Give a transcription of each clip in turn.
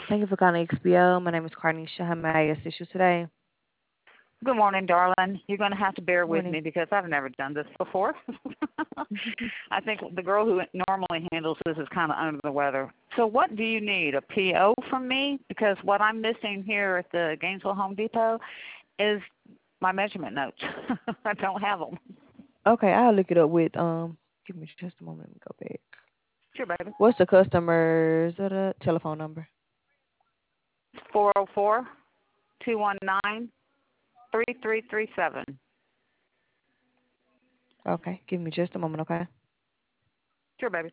Thank you for calling XPO. My name is Carnisha. How may I assist you today? Good morning, darling. You're going to have to bear with Morning. me because I've never done this before. I think the girl who normally handles this is kind of under the weather. So what do you need? A PO from me? Because what I'm missing here at the Gainesville Home Depot is my measurement notes. I don't have them. Okay, I'll look it up with give me just a moment. Let me go back. Sure, baby. What's the customer's telephone number? 404-219-3337. Okay, give me just a moment, okay? Sure, baby.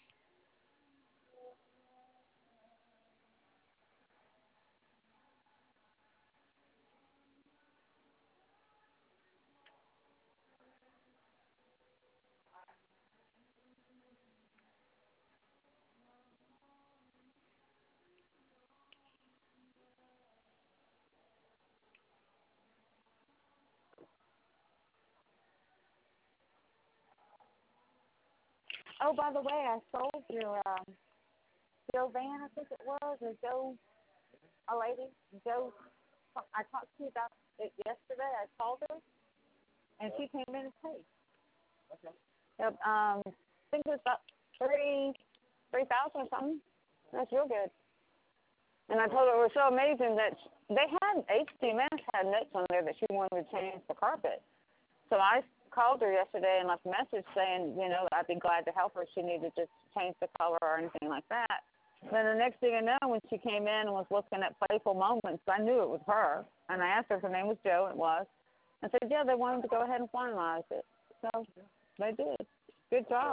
Oh, by the way, I sold your Joe Van, I think it was, or Joe, a lady, Joe. I talked to you about it yesterday. I called her, and she came in and paid. Yep, I think it was about 3,000 or something. That's real good. And I told her it was so amazing that they had HDMS had notes on there that she wanted to change the carpet. So I called her yesterday and left a message saying, I'd be glad to help her if she needed to change the color or anything like that. Then the next thing I know, when she came in and was looking at Playful Moments, I knew it was her. And I asked her if her name was Jo, and it was. I said, yeah, they wanted to go ahead and finalize it. So they did. Good job.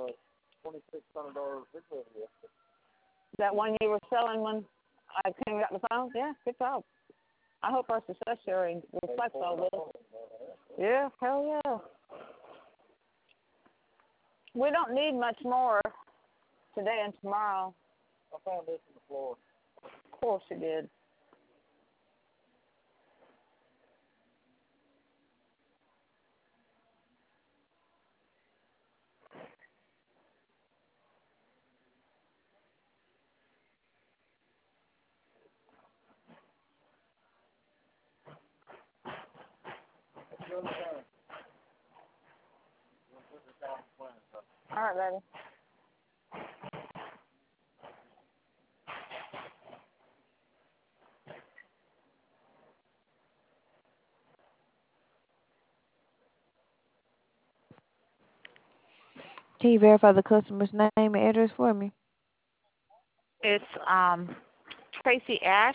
That one you were selling when I came and got the phone? Yeah, good job. I hope our success sharing reflects all this. Yeah, hell yeah. We don't need much more today and tomorrow. I found this on the floor. Of course you did. All right, baby. Can you verify the customer's name and address for me? It's Tracy Ash.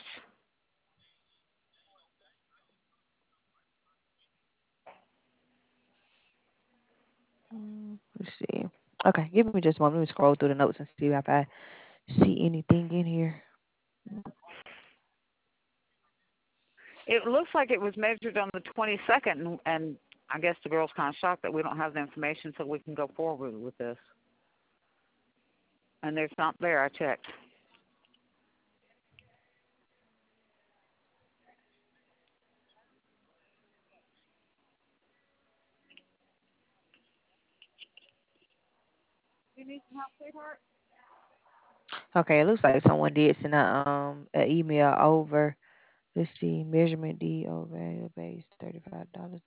Let's see. Okay, give me just a moment. Let me scroll through the notes and see if I see anything in here. It looks like it was measured on the 22nd, and I guess the girl's kind of shocked that we don't have the information so we can go forward with this. And there's not there. I checked. You need some help, sweetheart? Okay, it looks like someone did send a email over. Let's see, measurement D over base $35.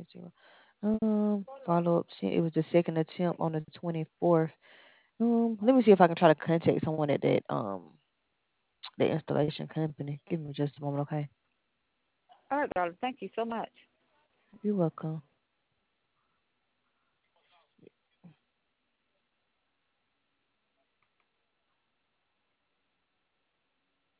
Follow up. It was the second attempt on the 24th. Let me see if I can try to contact someone at that the installation company. Give me just a moment, okay? All right, darling. Thank you so much. You're welcome.